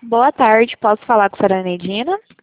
Boa tarde, posso falar com a senhora Neidina?